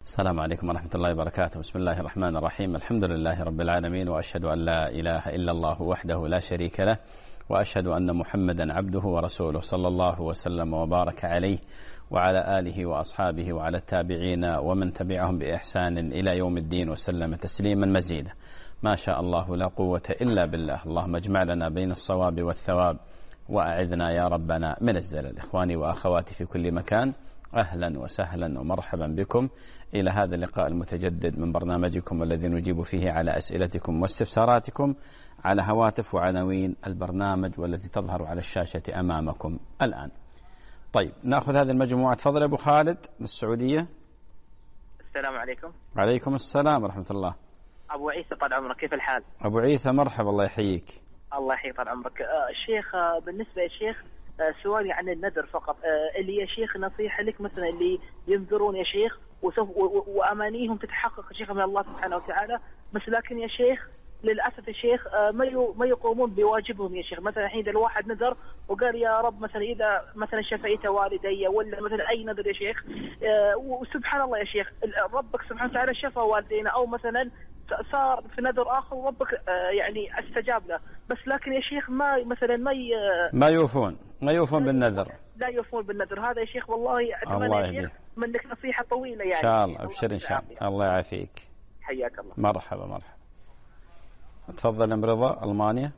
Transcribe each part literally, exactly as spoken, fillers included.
السلام عليكم ورحمة الله وبركاته. بسم الله الرحمن الرحيم. الحمد لله رب العالمين، وأشهد أن لا إله إلا الله وحده لا شريك له، وأشهد أن محمدا عبده ورسوله صلى الله وسلم وبارك عليه وعلى آله وأصحابه وعلى التابعين ومن تبعهم بإحسان إلى يوم الدين وسلم تسليما مزيدا. ما شاء الله لا قوة إلا بالله. اللهم اجمع لنا بين الصواب والثواب، وأعذنا يا ربنا من الزلل. إخواني وأخواتي في كل مكان، أهلا وسهلا ومرحبا بكم إلى هذا اللقاء المتجدد من برنامجكم الذي نجيب فيه على أسئلتكم واستفساراتكم على هواتف وعناوين البرنامج والتي تظهر على الشاشة أمامكم الآن. طيب، نأخذ هذه المجموعة. تفضل أبو خالد من السعودية. السلام عليكم. عليكم السلام ورحمة الله. أبو عيسى، طال عمرك، كيف الحال؟ أبو عيسى مرحبا، الله يحييك. الله يحيي طال عمرك. آه شيخ، آه بالنسبة يا شيخ، آه سؤالي عن النذر فقط. آه اللي يا شيخ نصيحة لك مثلا اللي ينذرون يا شيخ وسوف وأمانيهم تتحقق يا شيخ من الله سبحانه وتعالى، بس لكن يا شيخ للأسف يا شيخ آه ما ما يقومون بواجبهم يا شيخ. مثلا الحين إذا الواحد نذر وقال يا رب مثلا إذا مثلا شفيت والدي ولا مثلا أي نذر يا شيخ، آه وسبحان الله يا شيخ ربك سبحانه وتعالى شفى والدينا، أو مثلا صار في نذر آخر وربك آه يعني استجاب له، بس لكن يا شيخ ما مثلا ما ي... ما يوفون ما يوفون بالنذر، لا يوفون بالنذر. هذا يا شيخ والله أتمنى يا شيخ منك نصيحة طويلة يعني. إن شاء الله، أبشر إن شاء الله. الله يعافيك. حياك الله. مرحبا مرحبا. تفضل أم رضا، ألمانيا.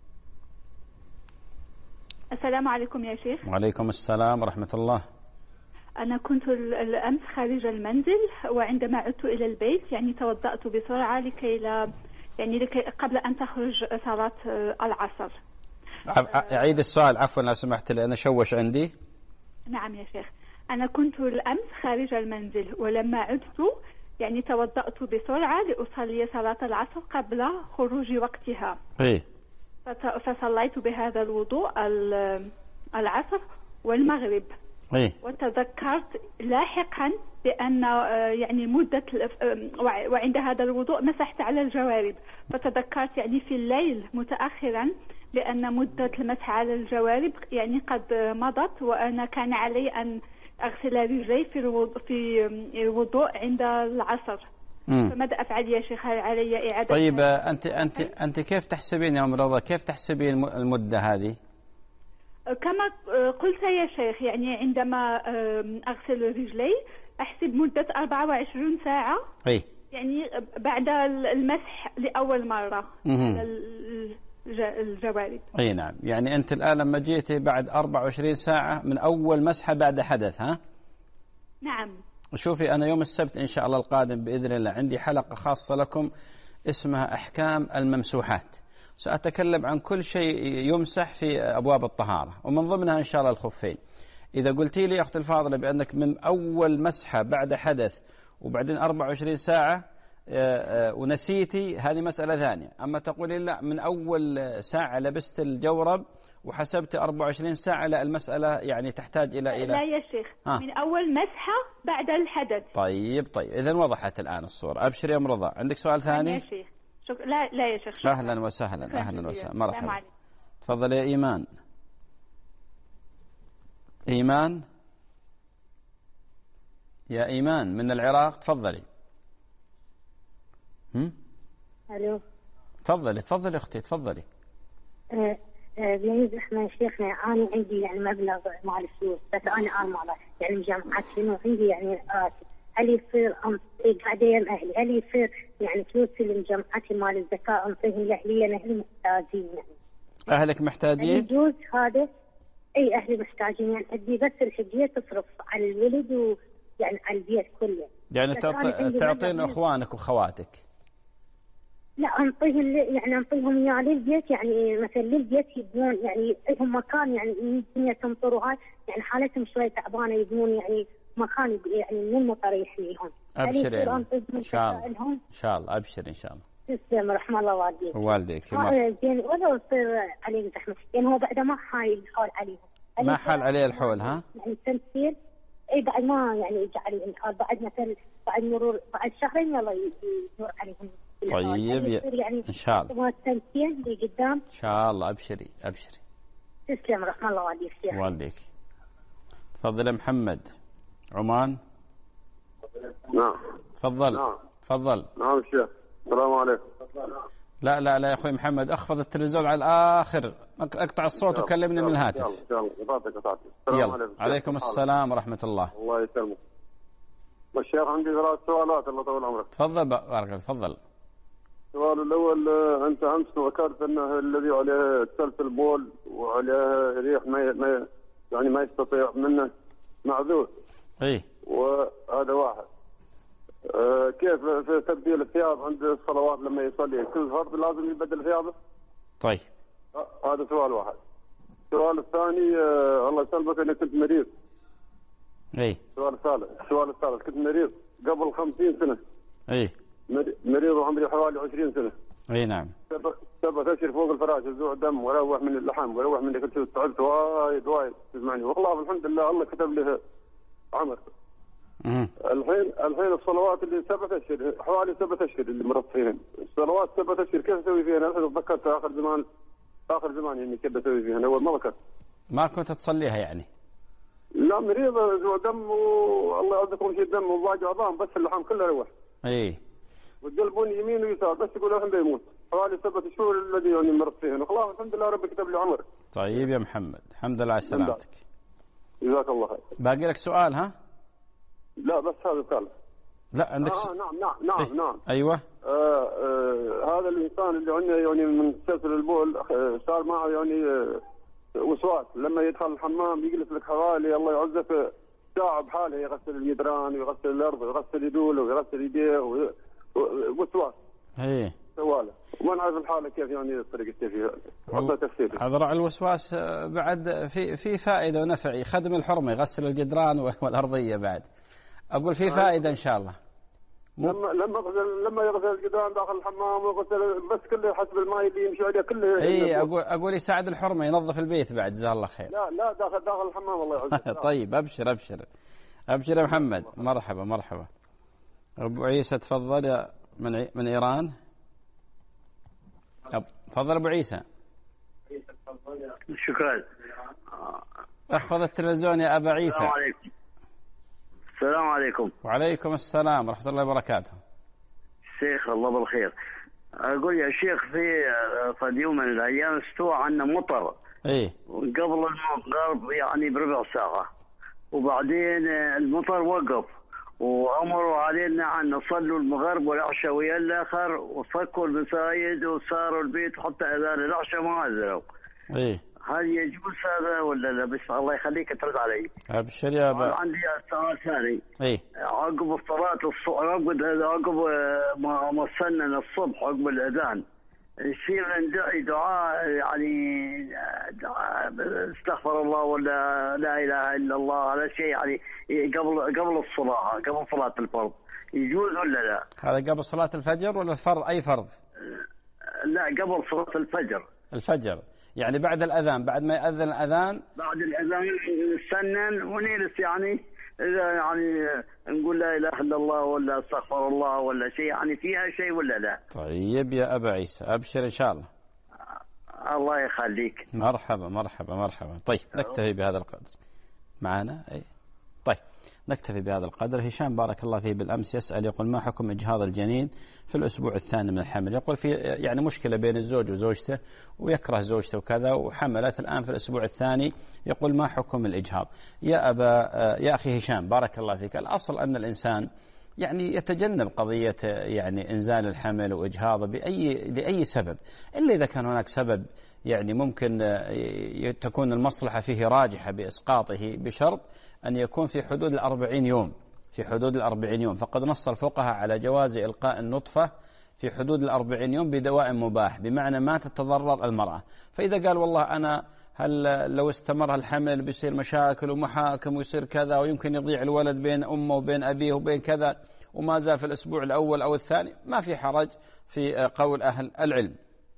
السلام عليكم يا شيخ. وعليكم السلام ورحمة الله. أنا كنت الأمس خارج المنزل، وعندما عدت إلى البيت يعني توضأت بسرعة لكي لا يعني لكي قبل أن تخرج صلاة العصر. أعيد السؤال عفوا لو سمحت لي، أنا شوش عندي. نعم يا شيخ، أنا كنت الأمس خارج المنزل، ولما عدت يعني توضأت بسرعة لأصلي صلاة العصر قبل خروج وقتها. إيه. فصليت بهذا الوضوء العصر والمغرب. إيه. وتذكرت لاحقا بأن يعني مدة وعند هذا الوضوء مسحت على الجوارب، فتذكرت يعني في الليل متأخرا لأن مدة المسح على الجوارب يعني قد مضت، وأنا كان علي أن أغسل رجلي في الوضوء, في الوضوء عند العصر. مم. فماذا أفعل يا شيخ؟ هل علي إعادة؟ طيب أنت أنت أنت كيف تحسبين يا أم رضا، كيف تحسبين المدة هذه؟ كما قلت يا شيخ، يعني عندما أغسل رجلي أحسب مدة أربعة وعشرين ساعة. أي. يعني بعد المسح لأول مرة الجوارب. أي نعم، يعني أنت الآن لما جيتي بعد أربعة وعشرين ساعة من أول مسحة بعد حدث، ها؟ نعم. شوفي، أنا يوم السبت إن شاء الله القادم بإذن الله عندي حلقة خاصة لكم اسمها أحكام الممسوحات. سأتكلم عن كل شيء يمسح في أبواب الطهارة، ومن ضمنها إن شاء الله الخفين. إذا قلتي لي يا أختي الفاضلة بأنك من أول مسحة بعد حدث وبعدين أربعة وعشرين ساعة ونسيتي، هذه مسألة ثانية. أما تقولي لا من أول ساعة لبست الجورب وحسبت أربعة وعشرين ساعة، لا، المسألة يعني تحتاج إلى إلى لا يا شيخ، ها. من أول مسحة بعد الحدث. طيب طيب إذن وضحت الآن الصورة. أبشر يا مرضى. عندك سؤال ثاني؟ يا شيخ شك... لا لا يا شيخ. شكرا. أهلا وسهلا. أهلا وسهلا. مرحبا. تفضل يا إيمان. إيمان يا إيمان من العراق، تفضلي. هم؟ ألو. تفضلي تفضلي أختي تفضلي. أه بيميز احنا شيخنا، أنا عندي يعني مبلغ مال فلوس، بس أنا أرملة يعني جامعات شنو عندي يعني راتب، هل يصير أنطي قاعدة يم أهلي، هل يصير يعني فلوس المجمعات مال الزكاة أنطيهم لأهلي لأن أهلي محتاجين يعني. أهلك محتاجين؟ يجوز هذا؟ أي أهلي محتاجين يعني، أدي بس الحجية تصرف على الولد ويعني على البيت كله. يعني تعطين أخوانك وخواتك؟ لا أنطيهم يعني أنطيهم إياه للبيت، يعني مثلا للبيت يبنون يعني لهم مكان يعني الدنيا تمطر وهاي يعني حالتهم شوي تعبانة، يبنون يعني مكان يعني من المطر يحميهم. أبشر يعني. إن شاء الله إن شاء الله. أبشر إن شاء الله. تسلم، رحم الله والديك. والديك. زين ولا يصير عليه زحمة يعني، هو بعد ما حايل الحول عليهم. ما حال عليه الحول ها؟ يعني تمثيل اي بعد ما يعني يجي عليهم الحول، بعد مثلا بعد مرور بعد شهرين يلا يمر عليهم. طيب يعني إن شاء الله. سنتين لقدام إن شاء الله. أبشري أبشري. تسلم، رحم الله والديك. والديك. تفضل محمد، عمان. نعم. تفضل. نعم. تفضل. نعم الشيخ. السلام عليكم. لا لا لا يا أخوي محمد، أخفض التلفزيون على الآخر، اقطع الصوت وكلمني من الهاتف. السلام عليكم. عليكم السلام ورحمة الله. الله يسلمك. الشيخ عندي ثلاث سؤالات الله يطول عمرك. تفضل بارك الله. تفضل. السؤال الأول، أنت أمس ذكرت أنه الذي عليه سلسل بول وعليه ريح ما ما يعني ما يستطيع منه معذور. إيه. وهذا واحد. أه كيف في تبديل الثياب عند الصلوات لما يصلي؟ كل فرد لازم يبدل ثيابه؟ طيب. أه هذا سؤال واحد. السؤال الثاني، أه الله يسلمك، أنا كنت مريض. إيه. السؤال الثالث السؤال الثالث كنت مريض قبل خمسين سنة. إيه. مريض وعمري حوالي عشرين سنة. اي نعم. سبع اشهر فوق الفراش، الزوع دم وروح من اللحم وروح من كل شيء، تعبت وايد وايد تسمعني، والله الحمد لله الله كتب لي عمر. امم الحين الحين الصلوات اللي سبع اشهر، حوالي سبع اشهر اللي مرضت فيهن، الصلوات سبع اشهر كيف اسوي فيهن؟ الحين تذكرت اخر زمان اخر زمان يعني كيف اسوي فيهن، اول ما ذكرت. ما كنت تصليها يعني؟ لا مريض زوع دم والله يعذكم شيء دم وباقي عظام، بس اللحم كله روح. اي. وتقلبون يمين ويسار، بس يقول الحين بيموت. حوالي سبعة شهور الذي يعني مرض فيهن، وخلاص الحمد لله ربي كتب لي عمر. طيب يا محمد، الحمد لله على سلامتك. جزاك الله خير. باقي لك سؤال ها؟ لا بس هذا الثالث. لا عندك آه س... نعم نعم نعم إيه؟ نعم. ايوه. آه آه هذا الانسان اللي عندنا يعني من سلسل البول آه صار معه يعني آه وسواس، لما يدخل الحمام يجلس لك حوالي الله يعزك ساعة بحاله، يغسل الجدران ويغسل الارض ويغسل يدوله ويغسل يديه وسواس. ايه. سواله وما نعرف الحاله كيف يعني طريقه فيها. والله تفسير. هذا الوسواس بعد في في فائده ونفع، يخدم الحرمه، يغسل الجدران والارضيه بعد. اقول في فائده ان شاء الله. لما لما لما يغسل الجدران داخل الحمام ويغسل بس كله حسب الماء اللي يمشي عليه كله. اي اقول اقول يساعد الحرمه، ينظف البيت بعد، جزاه الله خير. لا لا داخل داخل الحمام الله يعزك. طيب ابشر ابشر ابشر يا محمد. مرحبا مرحبا. ابو عيسى تفضل يا من من ايران. تفضل ابو عيسى. شكرا. اخفض التلفزيون يا ابا عيسى. السلام عليكم. السلام عليكم. وعليكم السلام ورحمه الله وبركاته. شيخ الله بالخير. اقول يا شيخ، في قد يوم من الايام استوى عنا مطر. ايه. قبل المغرب يعني بربع ساعه، وبعدين المطر وقف وامروا علينا ان نصلوا المغرب والعشاء ويا الاخر، وفكوا المساجد وصاروا البيت حتى اذان العشاء ما اذنوا. ايه. هل يجوز هذا ولا لا؟ بس الله يخليك ترد علي. ابشر يا ابا. عندي سؤال ثاني. ايه. عقب الصلاه عقب عقب ما وصلنا الصبح عقب الاذان يصير ندعي دعاء يعني دعاء استغفر الله ولا لا اله الا الله، على شيء يعني قبل قبل الصلاه قبل صلاه الفرض، يجوز ولا لا؟ هذا قبل صلاه الفجر ولا الفرض؟ اي فرض؟ لا قبل صلاه الفجر. الفجر يعني بعد الاذان، بعد ما ياذن الاذان. بعد الاذان نستنن ونجلس يعني اذا يعني نقول لا اله الا الله ولا استغفر الله ولا شيء، يعني فيها شيء ولا لا؟ طيب يا ابا عيسى ابشر ان شاء الله. الله يخليك. مرحبا مرحبا مرحبا. طيب نكتفي بهذا القدر. معنا اي. طيب نكتفي بهذا القدر. هشام بارك الله فيه بالامس يسال يقول ما حكم اجهاض الجنين في الاسبوع الثاني من الحمل؟ يقول في يعني مشكله بين الزوج وزوجته ويكره زوجته وكذا، وحملت الان في الاسبوع الثاني، يقول ما حكم الاجهاض؟ يا ابا يا اخي هشام بارك الله فيك، الاصل ان الانسان يعني يتجنب قضيه يعني انزال الحمل واجهاضه باي لاي سبب، الا اذا كان هناك سبب يعني ممكن تكون المصلحه فيه راجحه باسقاطه، بشرط أن يكون في حدود الأربعين يوم، في حدود الأربعين يوم. فقد نص الفقهاء على جواز إلقاء النطفة في حدود الأربعين يوم بدواء مباح، بمعنى ما تتضرر المرأة. فإذا قال والله أنا هل لو استمر الحمل بيصير مشاكل ومحاكم ويصير كذا ويمكن يضيع الولد بين أمه وبين أبيه وبين كذا، وما زال في الأسبوع الأول أو الثاني، ما في حرج في قول أهل العلم.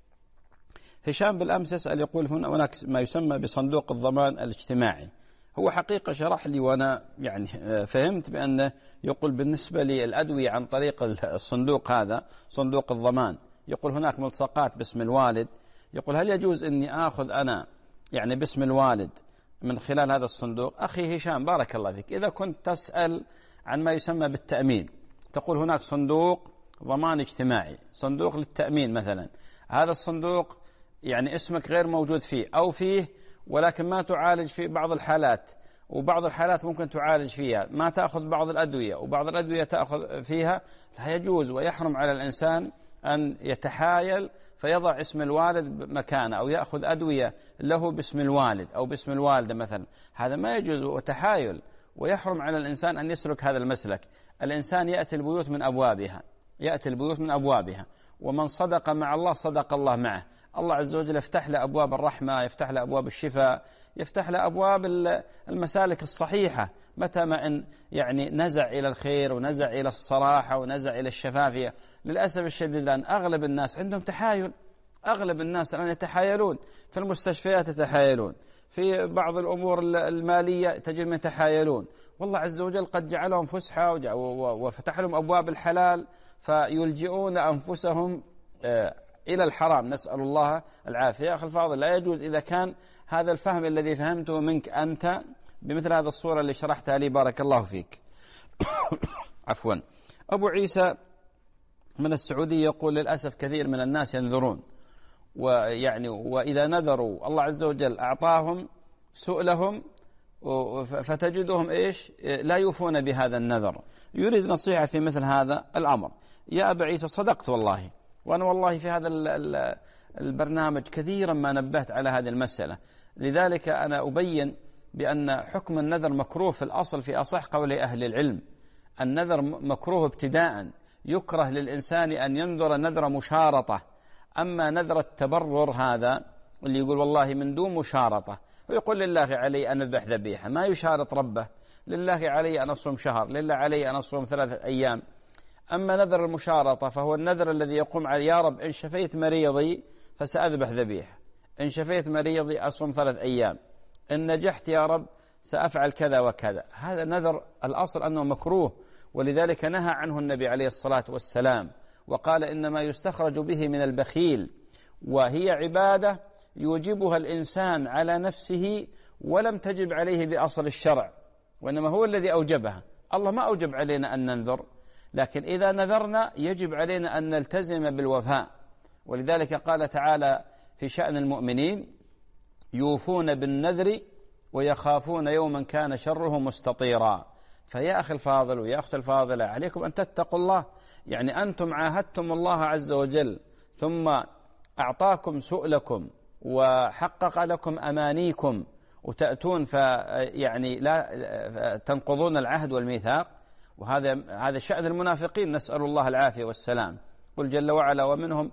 هشام بالأمس يسأل يقول هناك ما يسمى بصندوق الضمان الاجتماعي. هو حقيقة شرح لي وأنا يعني فهمت بأنه يقول بالنسبة للأدوية عن طريق الصندوق هذا صندوق الضمان، يقول هناك ملصقات باسم الوالد، يقول هل يجوز أني آخذ أنا يعني باسم الوالد من خلال هذا الصندوق؟ أخي هشام بارك الله فيك، إذا كنت تسأل عن ما يسمى بالتأمين. تقول هناك صندوق ضمان اجتماعي، صندوق للتأمين مثلا، هذا الصندوق يعني اسمك غير موجود فيه أو فيه ولكن ما تعالج في بعض الحالات، وبعض الحالات ممكن تعالج فيها، ما تأخذ بعض الأدوية وبعض الأدوية تأخذ فيها، لا يجوز ويحرم على الإنسان أن يتحايل فيضع اسم الوالد مكانه أو يأخذ أدوية له باسم الوالد أو باسم الوالدة مثلا، هذا ما يجوز وتحايل، ويحرم على الإنسان أن يسلك هذا المسلك. الإنسان يأتي البيوت من أبوابها، يأتي البيوت من أبوابها، ومن صدق مع الله صدق الله معه. الله عز وجل يفتح له أبواب الرحمة، يفتح له أبواب الشفاء، يفتح له أبواب المسالك الصحيحة متى ما إن يعني نزع إلى الخير ونزع إلى الصراحة ونزع إلى الشفافية. للأسف الشديد الآن أغلب الناس عندهم تحايل، أغلب الناس الآن يتحايلون، في المستشفيات يتحايلون، في بعض الأمور المالية تجد من يتحايلون. والله عز وجل قد جعلهم فسحة وفتح لهم أبواب الحلال فيلجئون أنفسهم إلى الحرام، نسأل الله العافية. يا أخي الفاضل، لا يجوز إذا كان هذا الفهم الذي فهمته منك أنت بمثل هذا الصورة اللي شرحتها لي، بارك الله فيك. عفوا. أبو عيسى من السعودية يقول للأسف كثير من الناس ينذرون، ويعني وإذا نذروا الله عز وجل أعطاهم سؤلهم فتجدهم إيش لا يوفون بهذا النذر. يريد نصيحة في مثل هذا الأمر. يا أبا عيسى صدقت والله، وأنا والله في هذا البرنامج كثيرا ما نبهت على هذه المسألة. لذلك أنا أبين بأن حكم النذر مكروه في الأصل في أصح قول أهل العلم. النذر مكروه ابتداء، يكره للإنسان أن ينذر نذر مشارطة. أما نذر التبرر هذا اللي يقول والله من دون مشارطة، ويقول لله علي أن أذبح ذبيحة، ما يشارط ربه، لله علي أن أصوم شهر، لله علي أن أصوم ثلاثة أيام. أما نذر المشارطة فهو النذر الذي يقوم على يا رب إن شفيت مريضي فسأذبح ذبيحة، إن شفيت مريضي أصوم ثلاث أيام، إن نجحت يا رب سأفعل كذا وكذا. هذا نذر الأصل أنه مكروه، ولذلك نهى عنه النبي عليه الصلاة والسلام وقال إنما يستخرج به من البخيل، وهي عبادة يوجبها الإنسان على نفسه ولم تجب عليه بأصل الشرع، وإنما هو الذي أوجبها. الله ما أوجب علينا أن ننذر، لكن إذا نذرنا يجب علينا أن نلتزم بالوفاء. ولذلك قال تعالى في شأن المؤمنين يوفون بالنذر ويخافون يوما كان شره مستطيرا. فيا أخي الفاضل ويا أختي الفاضلة، عليكم أن تتقوا الله. يعني أنتم عاهدتم الله عز وجل ثم أعطاكم سؤلكم وحقق لكم أمانيكم، وتأتون فيعني لا تنقضون العهد والميثاق. وهذا هذا شأن المنافقين، نسأل الله العافية والسلام. قل جل وعلا ومنهم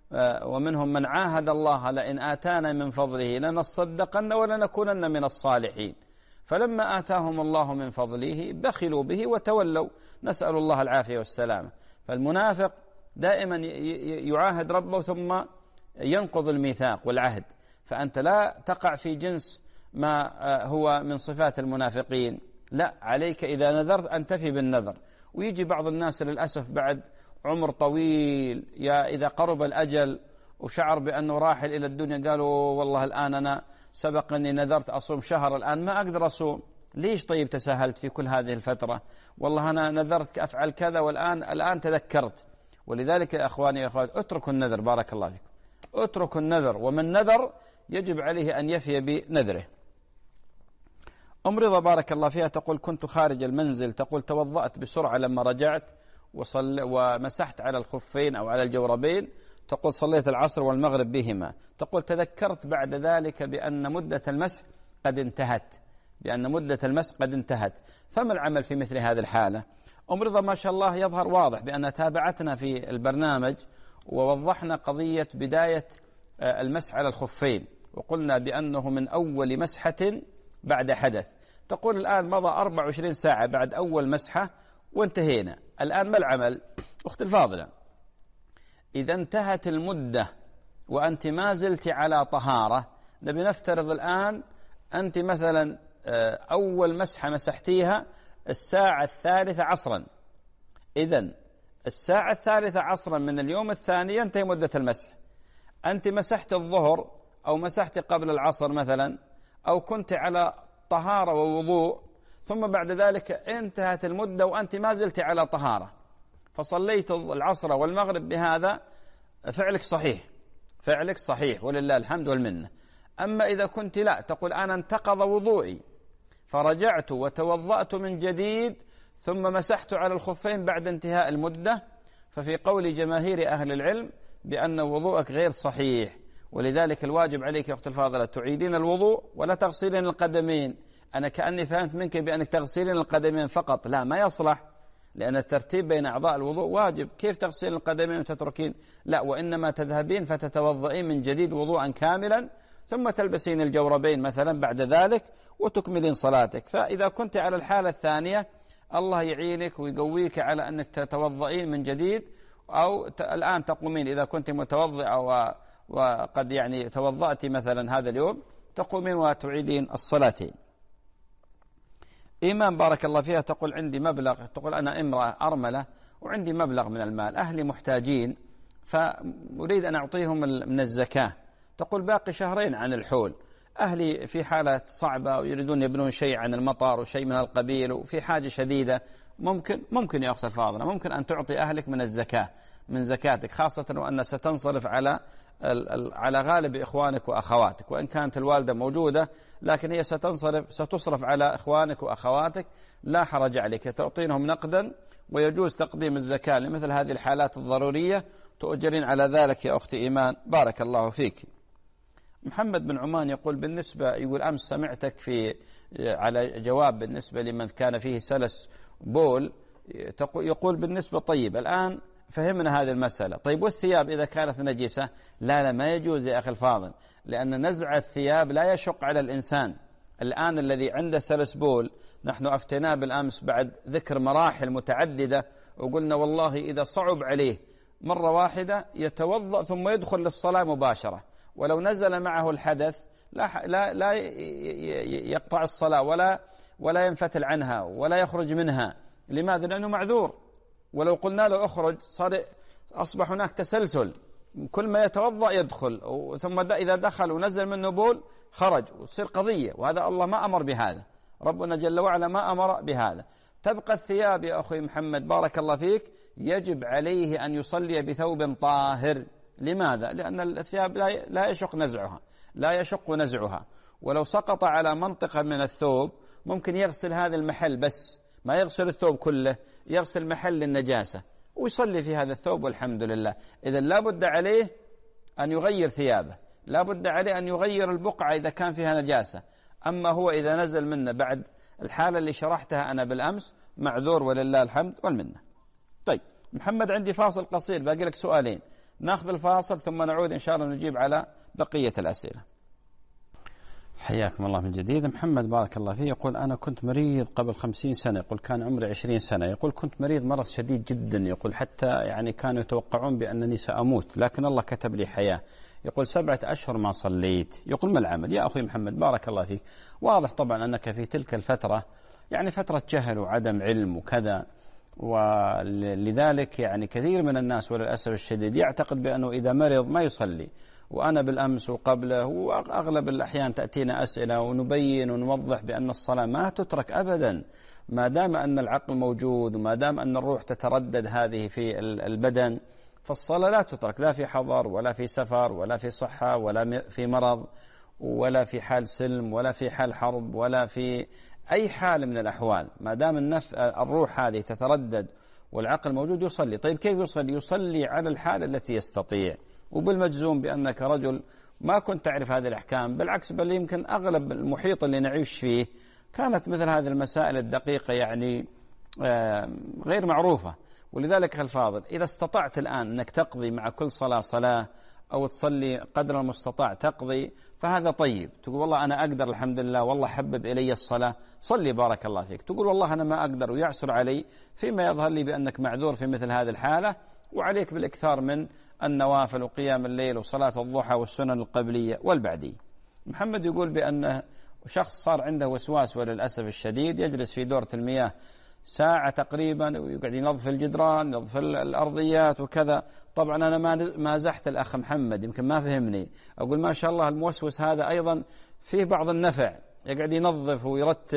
ومنهم من عاهد الله لئن آتانا من فضله لنصدقن ولنكونن من الصالحين، فلما آتاهم الله من فضله بخلوا به وتولوا، نسأل الله العافية والسلام. فالمنافق دائما يعاهد ربه ثم ينقض الميثاق والعهد، فأنت لا تقع في جنس ما هو من صفات المنافقين. لا، عليك إذا نذرت أن تفي بالنذر. ويجي بعض الناس للأسف بعد عمر طويل، يا إذا قرب الأجل وشعر بأنه راحل إلى الدنيا قالوا والله الآن أنا سبق أني نذرت أصوم شهر، الآن ما أقدر أصوم. ليش طيب تساهلت في كل هذه الفترة؟ والله أنا نذرت أفعل كذا والآن الآن تذكرت. ولذلك يا أخواني يا أخوات اتركوا النذر، بارك الله فيكم، اتركوا النذر، ومن نذر يجب عليه أن يفي بنذره. أم رضا بارك الله فيها تقول كنت خارج المنزل، تقول توضأت بسرعة لما رجعت وصل ومسحت على الخفين أو على الجوربين، تقول صليت العصر والمغرب بهما، تقول تذكرت بعد ذلك بأن مدة المسح قد انتهت بأن مدة المسح قد انتهت فما العمل في مثل هذه الحالة؟ أم رضا ما شاء الله يظهر واضح بأن تابعتنا في البرنامج ووضحنا قضية بداية المسح على الخفين، وقلنا بأنه من أول مسحة بعد حدث. تقول الآن مضى أربع وعشرين ساعة بعد أول مسحة وانتهينا، الآن ما العمل؟ أخت الفاضلة، إذا انتهت المدة وأنت ما زلت على طهارة، نبي نفترض الآن أنت مثلا أول مسحة مسحتيها الساعة الثالثة عصرا، إذن الساعة الثالثة عصرا من اليوم الثاني ينتهي مدة المسح. أنت مسحت الظهر أو مسحت قبل العصر مثلا، أو كنت على طهارة ووضوء ثم بعد ذلك انتهت المدة وأنت ما زلت على طهارة فصليت العصر والمغرب بهذا، فعلك صحيح، فعلك صحيح ولله الحمد والمنة. أما إذا كنت لا تقول أنا انتقض وضوئي فرجعت وتوضأت من جديد ثم مسحت على الخفين بعد انتهاء المدة، ففي قول جماهير أهل العلم بأن وضوءك غير صحيح، ولذلك الواجب عليك يا أخت الفاضلة تعيدين الوضوء ولا تغسلين القدمين. أنا كأني فهمت منك بأنك تغسلين القدمين فقط، لا، ما يصلح، لأن الترتيب بين أعضاء الوضوء واجب. كيف تغسلين القدمين وتتركين؟ لا، وإنما تذهبين فتتوضئين من جديد وضوءا كاملا ثم تلبسين الجوربين مثلا بعد ذلك وتكملين صلاتك. فإذا كنت على الحالة الثانية الله يعينك ويقويك على أنك تتوضئين من جديد، أو الآن تقومين إذا كنت متوضئة وقد يعني توضأت مثلا هذا اليوم تقومين وتعيدين الصلاتين. إيمان بارك الله فيها تقول عندي مبلغ، تقول أنا امرأة أرملة وعندي مبلغ من المال، أهلي محتاجين فأريد أن أعطيهم من الزكاة، تقول باقي شهرين عن الحول، أهلي في حالة صعبة ويريدون يبنون شيء عن المطر وشيء من القبيل وفي حاجة شديدة، ممكن ممكن يا أخت الفاضلة ممكن أن تعطي أهلك من الزكاة، من زكاتك، خاصة وأن ستنصرف على على غالب إخوانك وأخواتك، وإن كانت الوالدة موجودة لكن هي ستنصرف ستصرف على إخوانك وأخواتك، لا حرج عليك، تعطينهم نقدا ويجوز تقديم الزكاة لمثل هذه الحالات الضرورية، تؤجرين على ذلك يا أختي إيمان بارك الله فيك. محمد بن عمان يقول بالنسبة يقول أمس سمعتك في على جواب بالنسبة لمن كان فيه سلس بول، يقول بالنسبة طيب الآن فهمنا هذه المسألة، طيب والثياب إذا كانت نجسة؟ لا لا ما يجوز يا أخي الفاضل، لأن نزع الثياب لا يشق على الإنسان. الآن الذي عنده سلس بول نحن أفتناه بالأمس بعد ذكر مراحل متعددة، وقلنا والله إذا صعب عليه مرة واحدة يتوضأ ثم يدخل للصلاة مباشرة، ولو نزل معه الحدث لا لا لا يقطع الصلاة ولا ولا ينفتل عنها ولا يخرج منها. لماذا؟ لأنه معذور، ولو قلنا له اخرج صار أصبح هناك تسلسل، كل ما يتوضأ يدخل، ثم إذا دخل ونزل منه بول خرج وتصير قضية، وهذا الله ما أمر بهذا، ربنا جل وعلا ما أمر بهذا. تبقى الثياب يا أخي محمد بارك الله فيك يجب عليه أن يصلي بثوب طاهر. لماذا؟ لأن الثياب لا يشق نزعها لا يشق نزعها، ولو سقط على منطقة من الثوب ممكن يغسل هذا المحل بس، ما يغسل الثوب كله، يغسل محل النجاسة ويصلي في هذا الثوب والحمد لله. إذا لا بد عليه أن يغير ثيابه، لا بد عليه أن يغير البقعة إذا كان فيها نجاسة. أما هو إذا نزل منه بعد الحالة اللي شرحتها أنا بالأمس معذور ولله الحمد والمنة. طيب محمد عندي فاصل قصير، باقي لك سؤالين، ناخذ الفاصل ثم نعود إن شاء الله نجيب على بقية الأسئلة. حياكم الله من جديد. محمد بارك الله فيه يقول أنا كنت مريض قبل خمسين سنة، يقول كان عمري عشرين سنة، يقول كنت مريض مرض شديد جدا، يقول حتى يعني كانوا يتوقعون بأنني سأموت لكن الله كتب لي حياة، يقول سبعة أشهر ما صليت، يقول ما العمل؟ يا أخي محمد بارك الله فيك، واضح طبعا أنك في تلك الفترة يعني فترة جهل وعدم علم وكذا، ولذلك يعني كثير من الناس وللأسف الشديد يعتقد بأنه إذا مرض ما يصلي. وأنا بالأمس وقبله وأغلب الأحيان تأتينا أسئلة ونبين ونوضح بأن الصلاة ما تترك أبدا، ما دام أن العقل موجود وما دام أن الروح تتردد هذه في البدن، فالصلاة لا تترك، لا في حضر ولا في سفر ولا في صحة ولا في مرض ولا في حال سلم ولا في حال حرب ولا في أي حال من الأحوال، ما دام النفس الروح هذه تتردد والعقل موجود يصلي. طيب كيف يصلي؟ يصلي على الحال التي يستطيع، وبالمجزوم بأنك رجل ما كنت تعرف هذه الأحكام، بالعكس بل يمكن أغلب المحيط اللي نعيش فيه كانت مثل هذه المسائل الدقيقة يعني غير معروفة. ولذلك الفاضل إذا استطعت الآن أنك تقضي مع كل صلاة صلاة أو تصلي قدر المستطاع تقضي فهذا طيب، تقول والله أنا أقدر الحمد لله والله حبب إلي الصلاة، صلي بارك الله فيك. تقول والله أنا ما أقدر ويعسر علي، فيما يظهر لي بأنك معذور في مثل هذه الحالة، وعليك بالإكثار من النوافل وقيام الليل وصلاة الضحى والسنن القبلية والبعدية. محمد يقول بأن شخص صار عنده وسواس وللأسف الشديد، يجلس في دورة المياه ساعة تقريبا ويقعد ينظف الجدران ينظف الأرضيات وكذا. طبعا أنا ما زحت الأخ محمد يمكن ما فهمني، أقول ما شاء الله الموسوس هذا أيضا فيه بعض النفع، يقعد ينظف ويرتب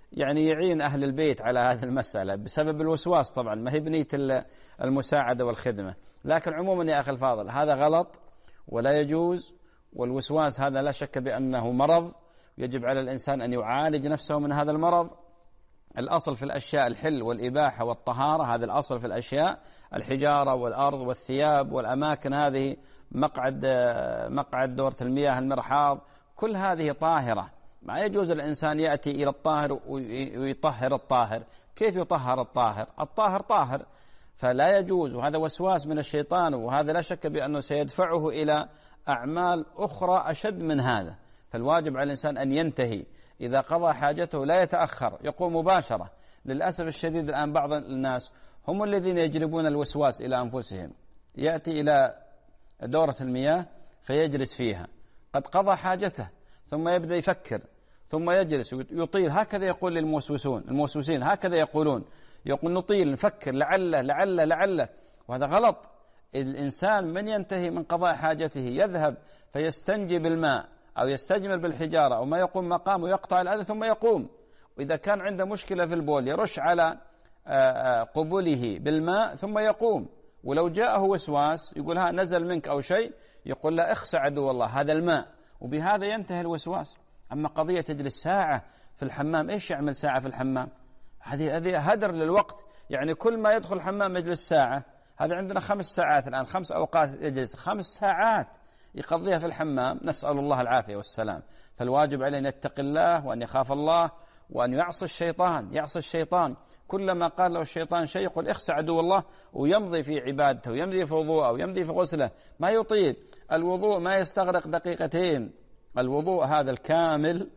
يعني يعين أهل البيت على هذه المسألة بسبب الوسواس، طبعا ما هي بنية المساعدة والخدمة. لكن عموما يا أخي الفاضل هذا غلط ولا يجوز، والوسواس هذا لا شك بأنه مرض، يجب على الإنسان أن يعالج نفسه من هذا المرض. الأصل في الأشياء الحل والإباحة والطهارة، هذا الأصل في الأشياء. الحجارة والأرض والثياب والأماكن هذه، مقعد مقعد دورة المياه، المرحاض، كل هذه طاهرة. ما يجوز الإنسان يأتي إلى الطاهر ويطهر الطاهر. كيف يطهر الطاهر؟ الطاهر طاهر، فلا يجوز. وهذا وسواس من الشيطان، وهذا لا شك بأنه سيدفعه إلى أعمال أخرى أشد من هذا. فالواجب على الإنسان أن ينتهي، إذا قضى حاجته لا يتأخر، يقوم مباشرة. للأسف الشديد الآن بعض الناس هم الذين يجلبون الوسواس إلى أنفسهم. يأتي إلى دورة المياه فيجلس فيها، قد قضى حاجته، ثم يبدأ يفكر، ثم يجلس يطيل. هكذا يقول للموسوسون، الموسوسين هكذا يقولون، يقول نطيل نفكر لعل لعل لعل، وهذا غلط. الإنسان من ينتهي من قضاء حاجته يذهب فيستنجي بالماء أو يستجمر بالحجارة أو ما يقوم مقامه، يقطع الأذى ثم يقوم. وإذا كان عنده مشكلة في البول يرش على قبوله بالماء ثم يقوم. ولو جاءه وسواس يقول ها نزل منك أو شيء، يقول لا اخسع عدو الله هذا الماء، وبهذا ينتهي الوسواس. أما قضية تجلس ساعة في الحمام، إيش يعمل ساعة في الحمام؟ هذه هذه هدر للوقت. يعني كل ما يدخل الحمام يجلس ساعة. هذا عندنا خمس ساعات الآن، خمس أوقات يجلس، خمس ساعات يقضيها في الحمام، نسأل الله العافية والسلام. فالواجب عليه أن يتقي الله وأن يخاف الله وأن يعصي الشيطان. يعصي الشيطان كلما قال له الشيطان شيء يقول اخسع عدو الله، ويمضي في عبادته ويمضي في وضوءه ويمضي في غسله، ما يطيل. الوضوء ما يستغرق دقيقتين، الوضوء هذا الكامل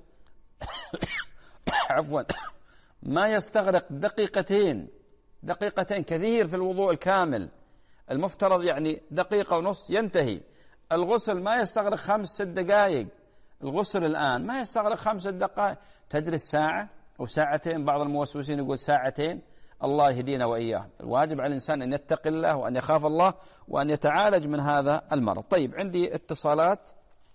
عفوا ما يستغرق دقيقتين، دقيقتين كثير في الوضوء الكامل. المفترض يعني دقيقة ونص ينتهي. الغسل ما يستغرق خمس ست دقائق، الغسل الآن ما يستغرق خمس ست دقائق، تجلس ساعة أو ساعتين. بعض الموسوسين يقول ساعتين. الله يهدينا وإياه. الواجب على الإنسان أن يتقي الله وأن يخاف الله وأن يتعالج من هذا المرض. طيب عندي اتصالات.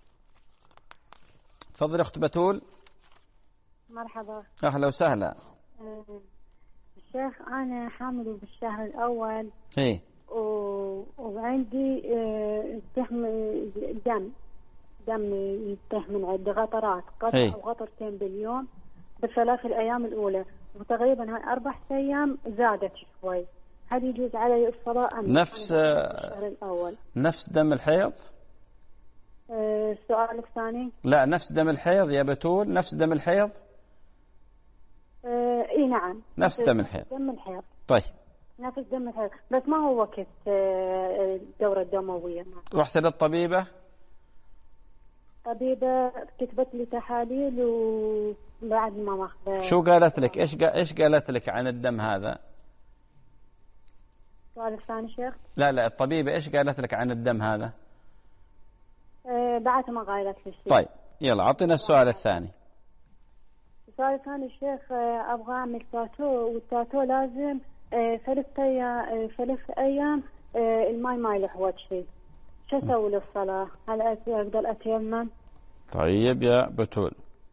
تفضل أخت بتول. مرحبا. أهلا وسهلا. الشيخ أنا حامل بالشهر الأول. إيه. وعندي تهم دم دم ينتهي من عندي غطرات، قطر إيه؟ أو غطرتين باليوم بالثلاث الأيام الأولى، وتقريبا هاي أربع أيام زادت شوي. هل يجوز علي الصلاة أم نفس الشهر الأول؟ نفس دم الحيض؟ أه السؤال الثاني. لا نفس دم الحيض يا بتول، نفس دم الحيض. أه إيه نعم نفس دم الحيض. دم الحيض. طيب نفس دم الحيض، بس ما هو وقت الدورة الدموية. رحت للطبيبة؟ طبيبة كتبت لي تحاليل وبعد ما ماخذ. شو قالت لك؟ ايش ايش قالت لك عن الدم هذا؟ السؤال الثاني شيخ. لا لا الطبيبة ايش قالت لك عن الدم هذا؟ أه بعد ما قالت لي شيء. طيب يلا اعطينا السؤال الثاني. السؤال الثاني شيخ، ابغى اعمل تاتو، والتاتو لازم ثلاث ايام ثلاث ايام الماي ما يلح وجهي. شو اسوي للصلاة؟ هل اقدر اتيمم؟ طيب يا بتول.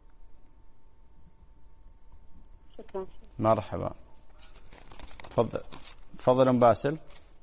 شكرا. مرحبا. تفضل تفضل ام باسل.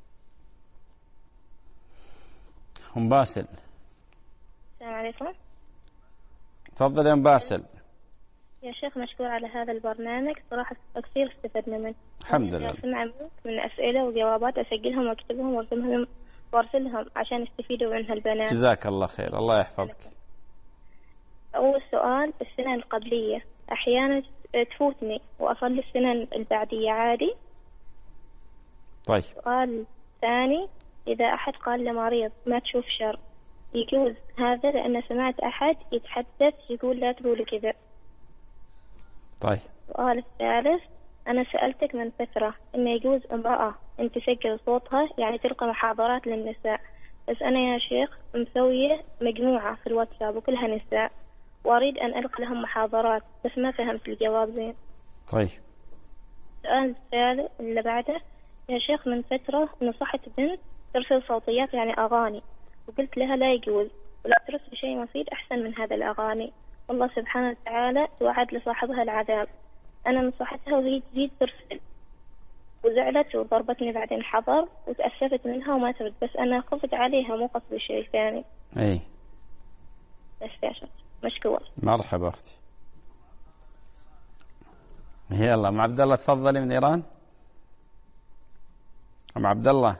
ام باسل. السلام عليكم. تفضل يا ام باسل. يا شيخ مشكور على هذا البرنامج، صراحة كثير استفدنا منه. الحمد لله. أسمع من أسئلة وجوابات أسجلهم وأكتبهم وأرسلهم وأرسلهم عشان يستفيدوا منها البنات. جزاك الله خير، الله يحفظك. أول سؤال، السنن القبلية أحيانا تفوتني وأصلي السنن البعدية عادي؟ طيب. سؤال ثاني، إذا أحد قال لمريض ما تشوف شر يجوز هذا؟ لأن سمعت أحد يتحدث يقول لا تقولي كذا. طيب. السؤال الثالث، أنا سألتك من فترة إنه يجوز امرأة أن تسجل صوتها، يعني تلقى محاضرات للنساء، بس أنا يا شيخ مسوية مجموعة في الواتساب وكلها نساء وأريد أن ألقى لهم محاضرات، بس ما فهمت الجواب زين. طيب. السؤال الثالث اللي بعده، يا شيخ من فترة نصحت بنت ترسل صوتيات يعني أغاني، وقلت لها لا يجوز، ولا ترسل شيء مفيد أحسن من هذا الأغاني، والله سبحانه وتعالى توعد لصاحبها العذاب. أنا نصحتها وهي تزيد ترسل، وزعلت وضربتني بعدين حضر وتأسفت منها وما ترد، بس أنا خفت عليها مو قصدي شيء ثاني. اي بس يا شيخ مشكور. مرحبا أختي. يلا أم عبد الله تفضلي من إيران. أم عبد الله.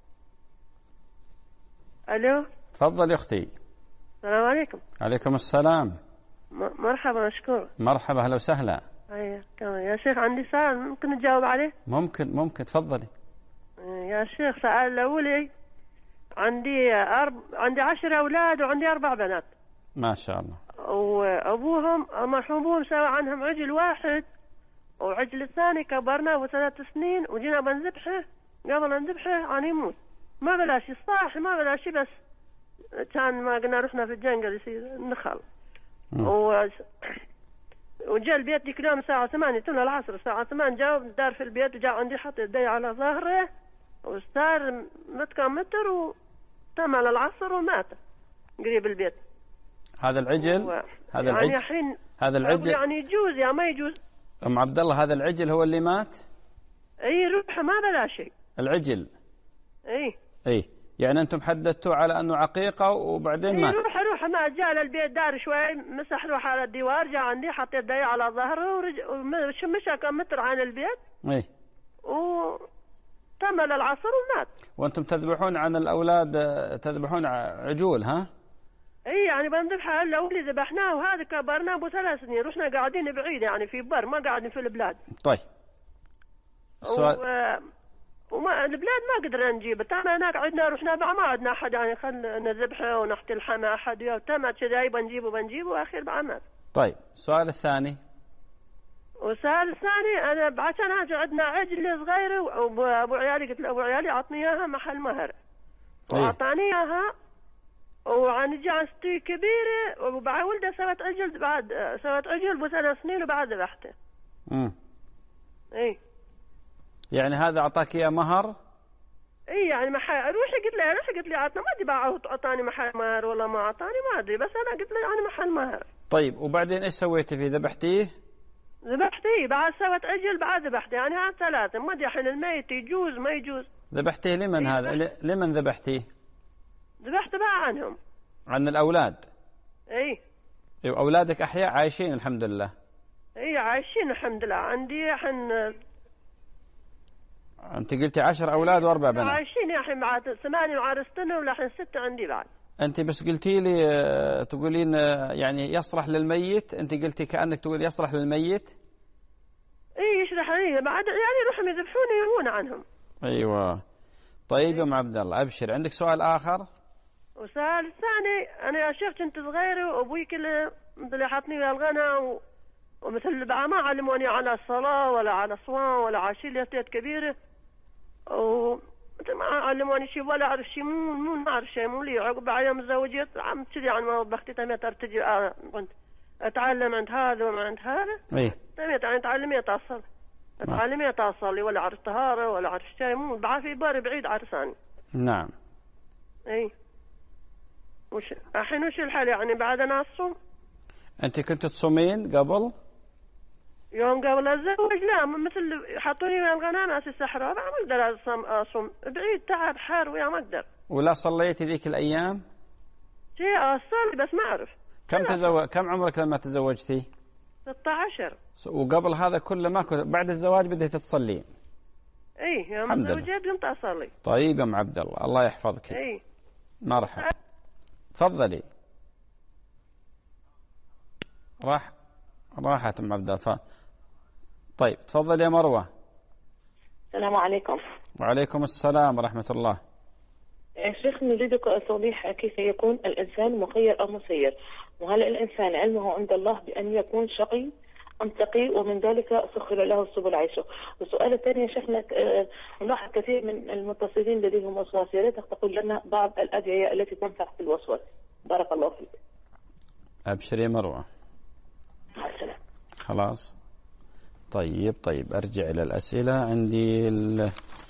ألو. تفضلي أختي. السلام عليكم. عليكم السلام. مرحبا مشكور. مرحبا أهلا وسهلا. أيه يا شيخ عندي سؤال ممكن تجاوب عليه؟ ممكن ممكن تفضلي. يا شيخ سؤال الأولي، عندي أرب... عندي عشر أولاد وعندي أربع بنات. ما شاء الله. وأبوهم مرحوم سوى عنهم عجل واحد، وعجل الثاني كبرناه وثلاث سنين وجينا بنذبحه، قبل نذبحه عن يموت ما بلاش الصاحي ما بلاش، بس كان ما قلنا رحنا في الجنقل يصير نخل. و... وجاء البيت ذيك اليوم الساعة ثمانية تمنا العصر، الساعة ثمانية جاء دار في البيت وجاء عندي حط يدي على ظهره وصار متر متر وتمل العصر ومات قريب البيت. هذا العجل و... هذا يعني العجل الحين هذا العجل يعني يجوز يا ما يجوز؟ أم عبد الله هذا العجل هو اللي مات؟ اي روحه ما بلا شيء. العجل اي اي يعني أنتم حددتوا على أنه عقيقة وبعدين مات. روح روح ما جاء للبيت دار شوي مسح روح على الديوار، جاء عندي حط يدي على ظهره ورجع ومشى كم متر عن البيت اي وتمل العصر ومات. وأنتم تذبحون عن الأولاد، تذبحون عجول ها؟ اي يعني بنذبحها الاولي ذبحناه وهذا كبرناه ابو ثلاث سنين، رحنا قاعدين بعيد يعني في بر ما قاعدين في البلاد. طيب السؤال و... وما البلاد ما قدرنا نجيبه، تم هناك عندنا رحنا بقى ما عندنا احد يعني خلنا نذبحه ونحتي اللحم احد وتم كذا بنجيبه بنجيبه واخير بقى مات. طيب السؤال الثاني. والسؤال الثاني انا عشان عندنا عجل صغير وابو عيالي قلت له ابو عيالي اعطني اياها محل مهر. واعطاني اياها وعن جاستي كبيره وبعد ولده سوت عجل بعد سوت عجل بثلاث سنين وبعد ذبحته. امم اي يعني هذا اعطاك اياه مهر؟ اي يعني محل روحي قلت له روحي قلت لي عطنا ما ادري بقى اعطاني محل مهر ولا ما اعطاني ما ادري، بس انا قلت له يعني محل مهر. طيب وبعدين ايش سويتي فيه؟ ذبحتيه؟ ذبحتيه بعد سوت عجل بعد ذبحته، يعني هذا ثلاثه ما ادري الحين الميت يجوز ما يجوز. ذبحتيه لمن إيه هذا؟ لمن ذبحتيه؟ ذبحت بقى عنهم. عن الأولاد؟ اي ايوه اولادك احياء عايشين الحمد لله؟ اي عايشين الحمد لله. عندي الحين انت قلتي عشر اولاد واربع بنات. عايشين يا اخي بعد ثمانية وعرستنا ولا الحين ستة عندي بعد. انت بس قلتي لي تقولين يعني يصلح للميت، انت قلتي كأنك تقول يصلح للميت. اي يشرح لي بعد يعني يروحوا يذبحون يهون عنهم. ايوه طيب يا ام عبد الله ابشر. عندك سؤال اخر؟ وسؤال الثاني انا يا شيخ كنت صغيره وابوي كله مثل حطني ويا الغنى ومثل بقى ما علموني على الصلاه ولا على صوان ولا على شيء ليتيت كبيره، ومثل ما علموني شيء ولا اعرف شيء مو مو ما اعرف شيء مو لي. عقب يوم تزوجت عم كذي عن ما بختي تميت ارتجي آه كنت اتعلم عند هذا وعند هذا. اي تميت يعني تعلميت اصل تعلميت اصلي ولا اعرف طهاره ولا اعرف شيء مو بعافي بار بعيد عرساني. نعم. اي وش الحين وش الحال يعني بعد انا اصوم؟ انت كنت تصومين قبل؟ يوم قبل اتزوج لا مثل حطوني من الغنام اساس صحراء ما اقدر اصوم بعيد تعب حار ويا ما اقدر. ولا صليتي ذيك الايام؟ شيء اصلي بس ما اعرف. كم تزوج كم عمرك لما تزوجتي؟ ستة عشر. وقبل هذا كله ما كنت بعد الزواج بديتي تصلين؟ اي يوم تزوجت قمت اصلي. طيب يا ام عبد الله الله يحفظك. اي مرحبا تفضلي. راح راحت ام عبد الله. طيب تفضلي يا مروه. السلام عليكم. وعليكم السلام ورحمه الله. شيخ نريدك التوضيح كيف يكون الانسان مخير او مسير، وهل الانسان علمه عند الله بان يكون شقي ام تقي ومن ذلك سخر له سبل عيشه. والسؤال الثاني يا شيخنا نلاحظ كثير من المتصلين لديهم وسواس، يا ريتك تقول لنا بعض الادعيه التي تنفع في الوسواس. بارك الله فيك. ابشري يا مروه. مع السلامه. خلاص طيب طيب ارجع الى الاسئله عندي ال...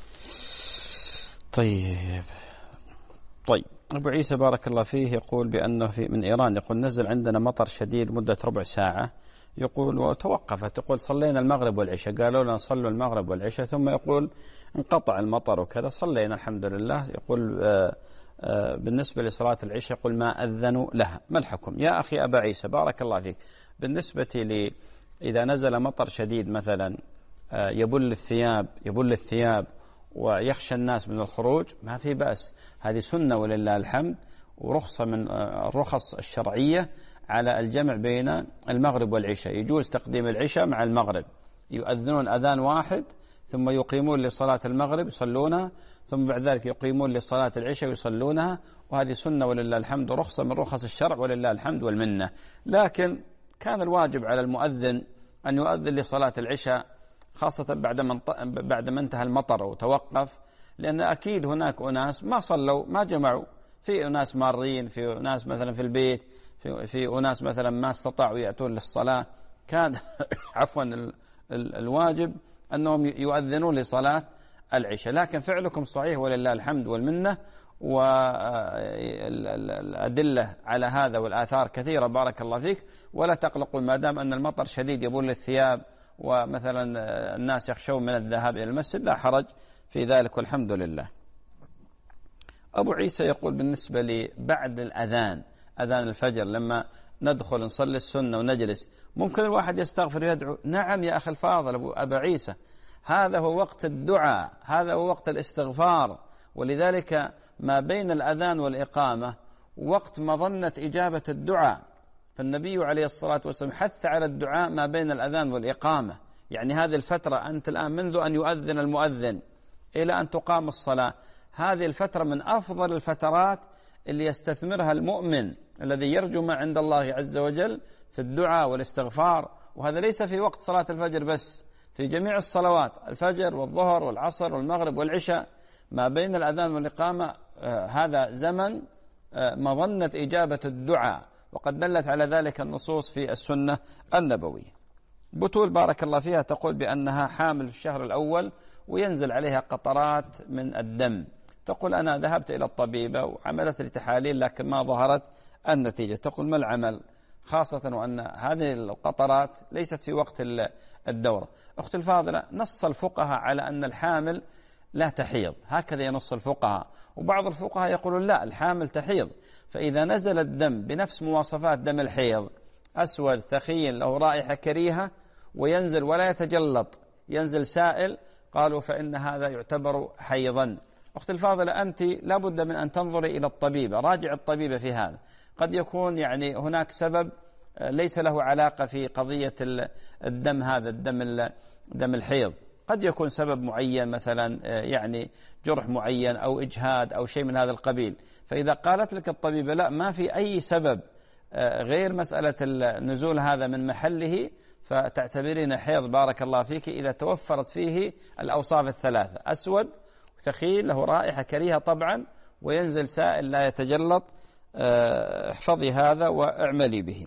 طيب طيب ابو عيسى بارك الله فيه يقول بانه في من ايران، يقول نزل عندنا مطر شديد مده ربع ساعه يقول وتوقفت، تقول صلينا المغرب والعشاء، قالوا لنا صلوا المغرب والعشاء، ثم يقول انقطع المطر وكذا، صلينا الحمد لله. يقول آآ آآ بالنسبة لصلاة العشاء يقول ما أذنوا لها، ما الحكم؟ يا أخي أبا عيسى بارك الله فيك، بالنسبة لي إذا نزل مطر شديد مثلا يبل الثياب يبل الثياب ويخشى الناس من الخروج، ما في بأس، هذه سنة ولله الحمد، ورخصة من الرخص الشرعية على الجمع بين المغرب والعشاء. يجوز تقديم العشاء مع المغرب، يؤذنون أذان واحد ثم يقيمون لصلاة المغرب يصلونها، ثم بعد ذلك يقيمون لصلاة العشاء ويصلونها، وهذه سنة ولله الحمد ورخصة من رخص الشرع ولله الحمد والمنة. لكن كان الواجب على المؤذن أن يؤذن لصلاة العشاء خاصة بعد ما بعد ما انتهى المطر وتوقف، لأن أكيد هناك أناس ما صلوا ما جمعوا، في أناس مارين، في أناس مثلا في البيت، في, في أناس مثلا ما استطاعوا يأتون للصلاة، كان عفوا ال ال الواجب أنهم يؤذنوا لصلاة العشاء. لكن فعلكم صحيح ولله الحمد والمنة، والأدلة على هذا والآثار كثيرة بارك الله فيك، ولا تقلقوا ما دام أن المطر شديد يبل الثياب ومثلا الناس يخشون من الذهاب إلى المسجد لا حرج في ذلك والحمد لله. أبو عيسى يقول بالنسبة لي بعد الأذان أذان الفجر لما ندخل نصلي السنة ونجلس ممكن الواحد يستغفر ويدعو؟ نعم يا أخي الفاضل أبو أبا عيسى، هذا هو وقت الدعاء، هذا هو وقت الاستغفار، ولذلك ما بين الأذان والإقامة وقت مظنة إجابة الدعاء، فالنبي عليه الصلاة والسلام حث على الدعاء ما بين الأذان والإقامة. يعني هذه الفترة أنت الآن منذ أن يؤذن المؤذن إلى أن تقام الصلاة، هذه الفترة من أفضل الفترات اللي يستثمرها المؤمن الذي يرجو ما عند الله عز وجل في الدعاء والاستغفار. وهذا ليس في وقت صلاة الفجر بس، في جميع الصلوات، الفجر والظهر والعصر والمغرب والعشاء، ما بين الأذان والإقامة آه هذا زمن آه مظنة إجابة الدعاء، وقد دلت على ذلك النصوص في السنة النبوية. بتول بارك الله فيها تقول بأنها حامل في الشهر الأول وينزل عليها قطرات من الدم، تقول أنا ذهبت إلى الطبيبة وعملت لي تحاليل لكن ما ظهرت النتيجة، تقول ما العمل خاصة وأن هذه القطرات ليست في وقت الدورة؟ أختي الفاضلة نص الفقهاء على أن الحامل لا تحيض، هكذا ينص الفقهاء، وبعض الفقهاء يقولون لا الحامل تحيض، فإذا نزل الدم بنفس مواصفات دم الحيض أسود ثخين له رائحة كريهة وينزل ولا يتجلط، ينزل سائل، قالوا فإن هذا يعتبر حيضا. أختي الفاضلة أنت لابد من أن تنظري إلى الطبيبة، راجع الطبيبة في هذا، قد يكون يعني هناك سبب ليس له علاقة في قضية الدم، هذا الدم دم الحيض قد يكون سبب معين مثلا يعني جرح معين أو إجهاد أو شيء من هذا القبيل، فإذا قالت لك الطبيبة لا ما في أي سبب غير مسألة النزول هذا من محله فتعتبرين حيض بارك الله فيك إذا توفرت فيه الأوصاف الثلاثة، أسود ثخين له رائحة كريهة طبعا وينزل سائل لا يتجلط، احفظي هذا واعملي به.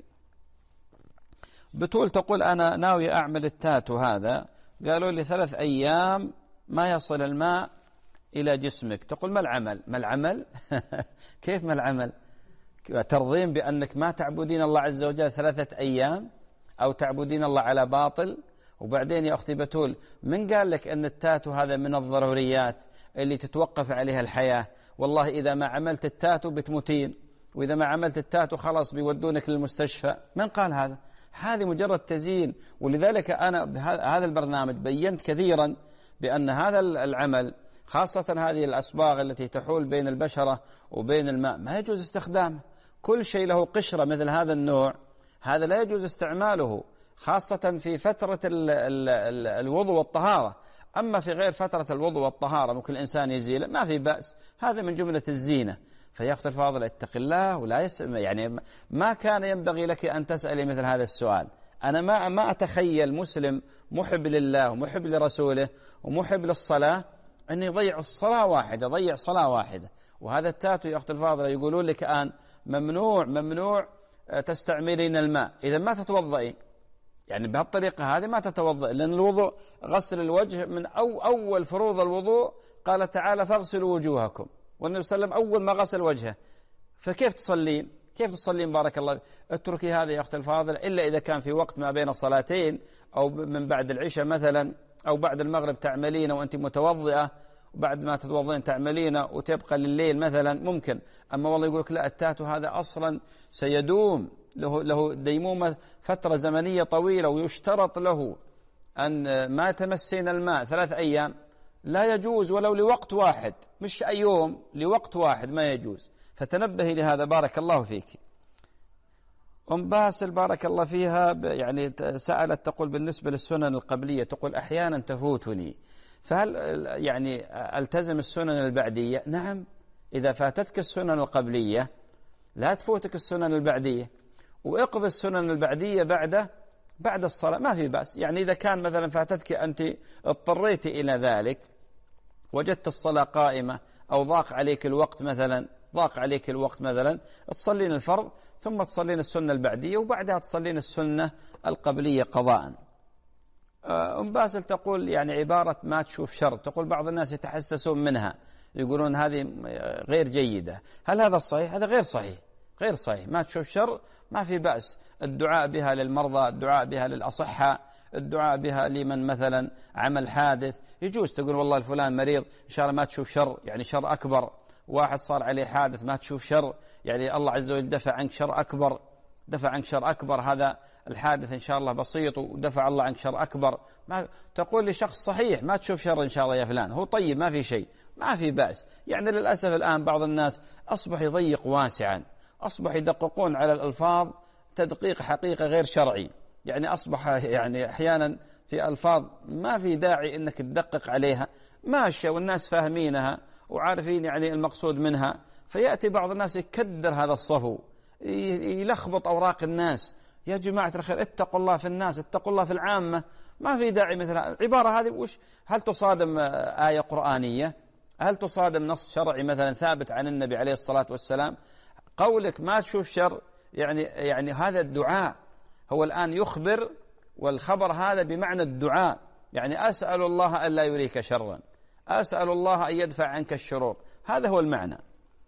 بتول تقول أنا ناوي أعمل التاتو هذا، قالوا لي ثلاث أيام ما يصل الماء إلى جسمك، تقول ما العمل؟ ما العمل؟ كيف ما العمل؟ ترضين بأنك ما تعبدين الله عز وجل ثلاثة أيام أو تعبدين الله على باطل؟ وبعدين يا أختي بتول من قال لك أن التاتو هذا من الضروريات اللي تتوقف عليها الحياة؟ والله إذا ما عملت التاتو بتموتين، وإذا ما عملت التاتو خلاص بيودونك للمستشفى. من قال هذا؟ هذه مجرد تزيين. ولذلك أنا بهذا البرنامج بينت كثيرا بأن هذا العمل خاصة هذه الأصباغ التي تحول بين البشرة وبين الماء ما يجوز استخدامه. كل شيء له قشرة مثل هذا النوع هذا لا يجوز استعماله، خاصة في فترة ال ال ال الوضوء والطهارة. أما في غير فترة الوضوء والطهارة ممكن الإنسان يزيله ما في بأس، هذا من جملة الزينة. فيا أخت الفاضل اتق الله ولا يسأل، يعني ما كان ينبغي لك أن تسألي مثل هذا السؤال. أنا ما ما أتخيل مسلم محب لله ومحب لرسوله ومحب للصلاة أن يضيع الصلاة واحدة، يضيع صلاة واحدة. وهذا التاتو يا أخت الفاضلة يقولون لك الآن ممنوع ممنوع تستعملين الماء، إذا ما تتوضئين، يعني بهالطريقة هذه ما تتوضئ، لأن الوضوء غسل الوجه من أو أول فروض الوضوء، قال تعالى فاغسلوا وجوهكم، والنبي صلى الله عليه وسلم أول ما غسل وجهه، فكيف تصلين؟ كيف تصلين بارك الله؟ اتركي هذا يا أخت الفاضل، إلا إذا كان في وقت ما بين الصلاتين أو من بعد العشاء مثلا أو بعد المغرب تعملين وأنت متوضئة، وبعد ما تتوضين تعملين وتبقى لليل مثلا ممكن. أما والله يقول لك لا، التاتو هذا أصلا سيدوم له له ديمومة فترة زمنية طويلة، ويشترط له أن ما تمسين الماء ثلاث أيام، لا يجوز ولو لوقت واحد، مش أي يوم، لوقت واحد ما يجوز. فتنبهي لهذا بارك الله فيك. أم باسل بارك الله فيها يعني سألت تقول بالنسبة للسنن القبلية، تقول أحيانا تفوتني، فهل يعني ألتزم السنن البعدية؟ نعم، إذا فاتتك السنن القبلية لا تفوتك السنن البعدية، وإقضي السنن البعدية بعد بعد الصلاة ما في بأس. يعني إذا كان مثلا فاتتك أنت اضطريت إلى ذلك، وجدت الصلاة قائمة أو ضاق عليك الوقت مثلا ضاق عليك الوقت مثلا تصلين الفرض ثم تصلين السنة البعدية وبعدها تصلين السنة القبلية قضاء. أم باسل تقول يعني عبارة ما تشوف شر، تقول بعض الناس يتحسسون منها، يقولون هذه غير جيدة. هل هذا صحيح؟ هذا غير صحيح، غير صحيح. ما تشوف شر ما في بأس، الدعاء بها للمرضى، الدعاء بها للأصحاء، الدعاء بها لمن مثلا عمل حادث، يجوز تقول والله الفلان مريض إن شاء الله ما تشوف شر، يعني شر أكبر. واحد صار عليه حادث ما تشوف شر، يعني الله عز وجل دفع عنك شر أكبر، دفع عنك شر أكبر، هذا الحادث إن شاء الله بسيط ودفع الله عنك شر أكبر. ما تقول لشخص صحيح ما تشوف شر إن شاء الله يا فلان، هو طيب ما في شيء، ما في بأس. يعني للأسف الآن بعض الناس أصبح يضيق واسعا، أصبح يدققون على الألفاظ تدقيق حقيقة غير شرعي، يعني أصبح يعني أحيانا في ألفاظ ما في داعي أنك تدقق عليها، ماشية والناس فاهمينها وعارفين يعني المقصود منها، فيأتي بعض الناس يكدر هذا الصفو، يلخبط أوراق الناس. يا جماعة الخير اتقوا الله في الناس، اتقوا الله في العامة، ما في داعي مثل العبارة هذه. وش هل تصادم آية قرآنية؟ هل تصادم نص شرعي مثلا ثابت عن النبي عليه الصلاة والسلام؟ قولك ما تشوف شر يعني يعني هذا الدعاء، هو الآن يخبر، والخبر هذا بمعنى الدعاء، يعني أسأل الله أن لا يريك شرا، أسأل الله أن يدفع عنك الشرور، هذا هو المعنى.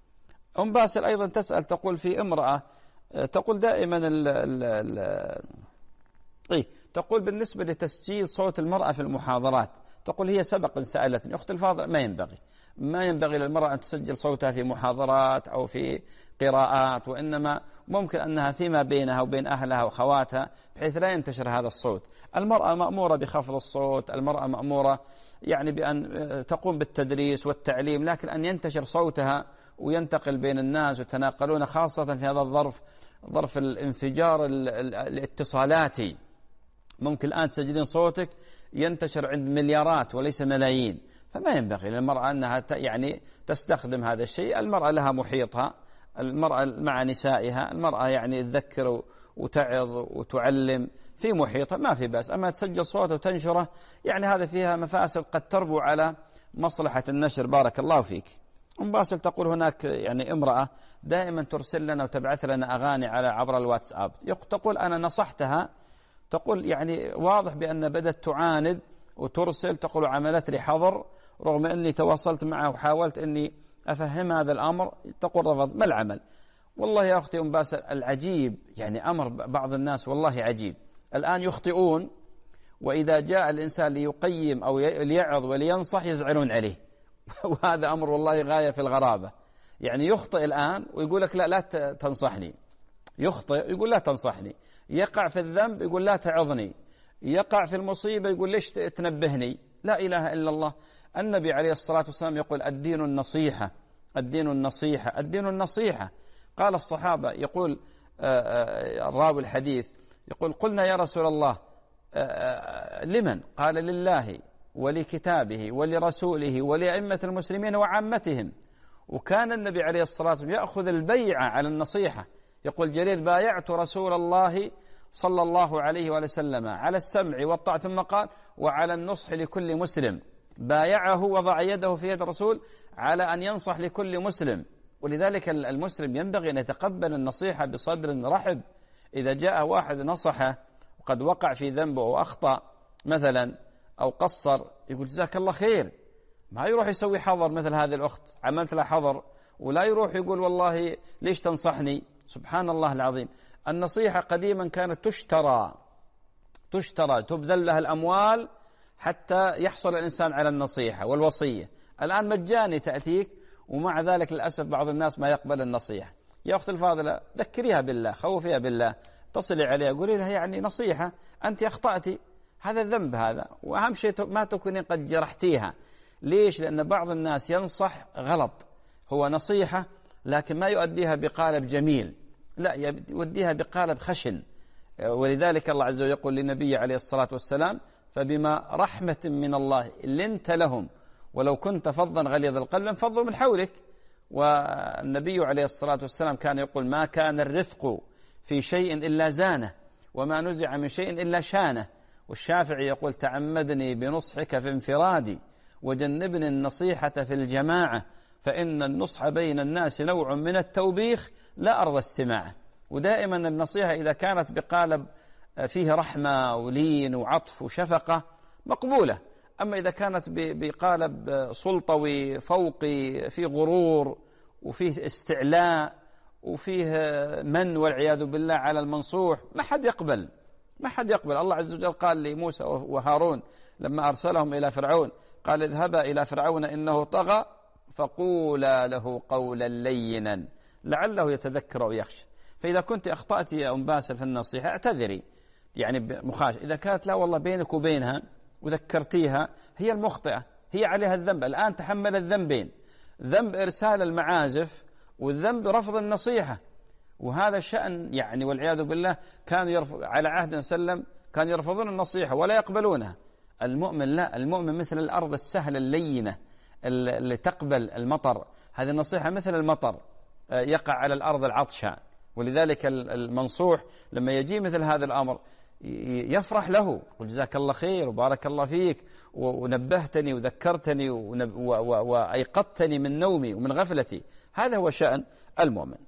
أم باسل أيضا تسأل تقول في امرأة تقول دائما ال ال ال إيه تقول بالنسبة لتسجيل صوت المرأة في المحاضرات، تقول هي سبق سألتني أخت الفاضل ما ينبغي ما ينبغي للمرأة أن تسجل صوتها في محاضرات أو في قراءات، وإنما ممكن أنها فيما بينها وبين أهلها وخواتها بحيث لا ينتشر هذا الصوت. المرأة مأمورة بخفض الصوت، المرأة مأمورة يعني بأن تقوم بالتدريس والتعليم، لكن أن ينتشر صوتها وينتقل بين الناس وتناقلون، خاصة في هذا الظرف ظرف الانفجار الاتصالاتي، ممكن الآن تسجلين صوتك ينتشر عند مليارات وليس ملايين، فما ينبغي للمرأة أنها يعني تستخدم هذا الشيء. المرأة لها محيطها، المرأة مع نسائها، المرأة يعني تذكر وتعظ وتعلم في محيطها ما في بأس. أما تسجل صوته وتنشره يعني هذا فيها مفاسد قد تربو على مصلحة النشر. بارك الله فيك. أم باسل تقول هناك يعني امرأة دائما ترسل لنا وتبعث لنا أغاني على عبر الواتساب، تقول أنا نصحتها، تقول يعني واضح بأن بدأت تعاند وترسل، تقول عملت لي حظر رغم أني تواصلت معه وحاولت أني أفهم هذا الأمر، تقول رفض. ما العمل؟ والله يا أختي أم باسل العجيب يعني أمر بعض الناس والله عجيب، الآن يخطئون وإذا جاء الإنسان ليقيم أو ليعظ ولينصح يزعلون عليه وهذا أمر والله غاية في الغرابة. يعني يخطئ الآن ويقول لك لا لا تنصحني، يخطئ يقول لا تنصحني، يقع في الذنب يقول لا تعظني، يقع في المصيبة يقول ليش تنبهني. لا إله إلا الله. النبي عليه الصلاة والسلام يقول الدين النصيحة، الدين النصيحة، الدين النصيحة. قال الصحابة يقول الراوي الحديث يقول قلنا يا رسول الله لمن؟ قال لله ولكتابه ولرسوله ولأئمة المسلمين وعامتهم. وكان النبي عليه الصلاة والسلام يأخذ البيعة على النصيحة، يقول جرير بايعت رسول الله صلى الله عليه وسلم على السمع والطاعة، ثم قال وعلى النصح لكل مسلم. بايعه وضع يده في يد الرسول على أن ينصح لكل مسلم. ولذلك المسلم ينبغي أن يتقبل النصيحة بصدر رحب. إذا جاء واحد نصحه وقد وقع في ذنبه وأخطأ مثلا أو قصر يقول جزاك الله خير، ما يروح يسوي حظر مثل هذه الأخت عملت لها حظر، ولا يروح يقول والله ليش تنصحني سبحان الله العظيم. النصيحة قديما كانت تشترى تشترى تبذل لها الأموال حتى يحصل الإنسان على النصيحة والوصية. الآن مجاني تأتيك، ومع ذلك للأسف بعض الناس ما يقبل النصيحة. يا أخت الفاضلة ذكريها بالله، خوفيها بالله، اتصلي عليها قولي لها يعني نصيحة، أنت أخطأتي، هذا الذنب هذا، وأهم شيء ما تكونين قد جرحتيها. ليش؟ لأن بعض الناس ينصح غلط، هو نصيحة لكن ما يؤديها بقالب جميل، لا يؤديها بقالب خشن. ولذلك الله عز وجل يقول للنبي عليه الصلاة والسلام: فبما رحمة من الله لنت لهم ولو كنت فظا غليظ القلب لانفضوا من حولك. والنبي عليه الصلاة والسلام كان يقول: ما كان الرفق في شيء إلا زانه، وما نزع من شيء إلا شانه. والشافعي يقول: تعمدني بنصحك في انفرادي وجنبني النصيحة في الجماعة، فإن النصح بين الناس نوع من التوبيخ لا أرضى استماعه. ودائما النصيحة إذا كانت بقالب فيه رحمة ولين وعطف وشفقة مقبولة، أما إذا كانت بقالب سلطوي فوقي فيه غرور وفيه استعلاء وفيه من والعياذ بالله على المنصوح، ما حد يقبل، ما حد يقبل. الله عز وجل قال لموسى وهارون لما أرسلهم إلى فرعون، قال: اذهبا إلى فرعون إنه طغى فقولا له قولا لينا لعله يتذكر أو يخشى. فإذا كنت أخطأت يا أم باسل في النصيحة اعتذري يعني مخاشة. إذا كانت لا والله بينك وبينها وذكرتيها، هي المخطئة، هي عليها الذنب. الآن تحمل الذنبين، ذنب إرسال المعازف والذنب رفض النصيحة. وهذا الشأن يعني والعياذ بالله كانوا يرفض على عهد وسلم، كانوا يرفضون النصيحة ولا يقبلونها. المؤمن لا، المؤمن مثل الأرض السهلة اللينة اللي تقبل المطر. هذه النصيحة مثل المطر يقع على الأرض العطشة. ولذلك المنصوح لما يجي مثل هذا الأمر يفرح له، يقول: جزاك الله خير وبارك الله فيك ونبهتني وذكرتني وأيقظتني من نومي ومن غفلتي. هذا هو شأن المؤمن.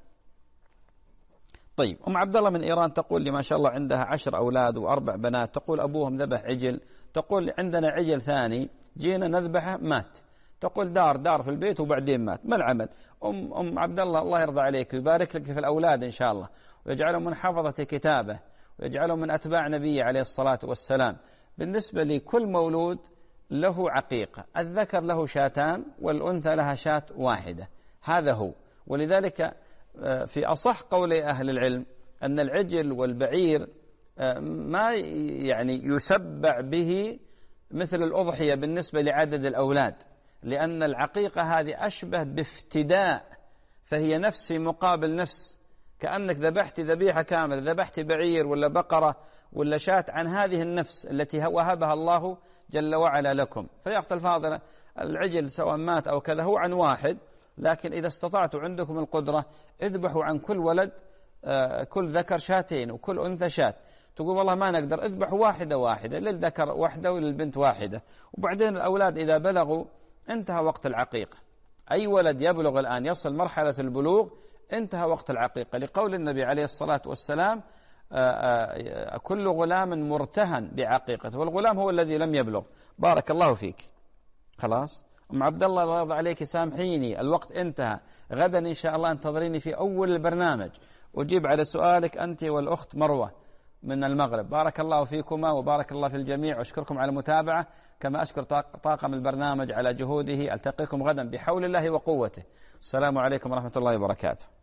طيب، أم عبد الله من إيران تقول لي ما شاء الله عندها عشر أولاد وأربع بنات، تقول أبوهم ذبح عجل، تقول عندنا عجل ثاني جينا نذبحه مات، تقول دار دار في البيت وبعدين مات، ما العمل؟ أم, أم عبد الله الله يرضى عليك ويبارك لك في الأولاد إن شاء الله، ويجعلهم من حفظة كتابه، ويجعلهم من أتباع نبيه عليه الصلاة والسلام. بالنسبة لكل مولود له عقيقة، الذكر له شاتان والأنثى لها شات واحدة، هذا هو. ولذلك في أصح قولي أهل العلم أن العجل والبعير ما يعني يسبع به مثل الأضحية بالنسبة لعدد الأولاد، لأن العقيقة هذه أشبه بافتداء، فهي نفس مقابل نفس، كأنك ذبحت ذبيحة كاملة، ذبحت بعير ولا بقرة ولا شاة عن هذه النفس التي وهبها الله جل وعلا لكم. فيا أخت الفاضلة، العجل سواء مات أو كذا هو عن واحد، لكن إذا استطعتوا عندكم القدرة اذبحوا عن كل ولد آه كل ذكر شاتين وكل أنثى شات. تقول والله ما نقدر، اذبحوا واحدة واحدة، للذكر واحدة وللبنت واحدة. وبعدين الأولاد إذا بلغوا انتهى وقت العقيقة. أي ولد يبلغ الآن يصل مرحلة البلوغ انتهى وقت العقيقة، لقول النبي عليه الصلاة والسلام: آآ آآ كل غلام مرتهن بعقيقته، والغلام هو الذي لم يبلغ. بارك الله فيك. خلاص أم عبد الله الله يرضى عليك، سامحيني الوقت انتهى، غدا إن شاء الله انتظريني في أول البرنامج أجيب على سؤالك أنت والأخت مروة من المغرب. بارك الله فيكما وبارك الله في الجميع، وأشكركم على المتابعة، كما أشكر طاقم البرنامج على جهوده. ألتقيكم غدا بحول الله وقوته. السلام عليكم ورحمة الله وبركاته.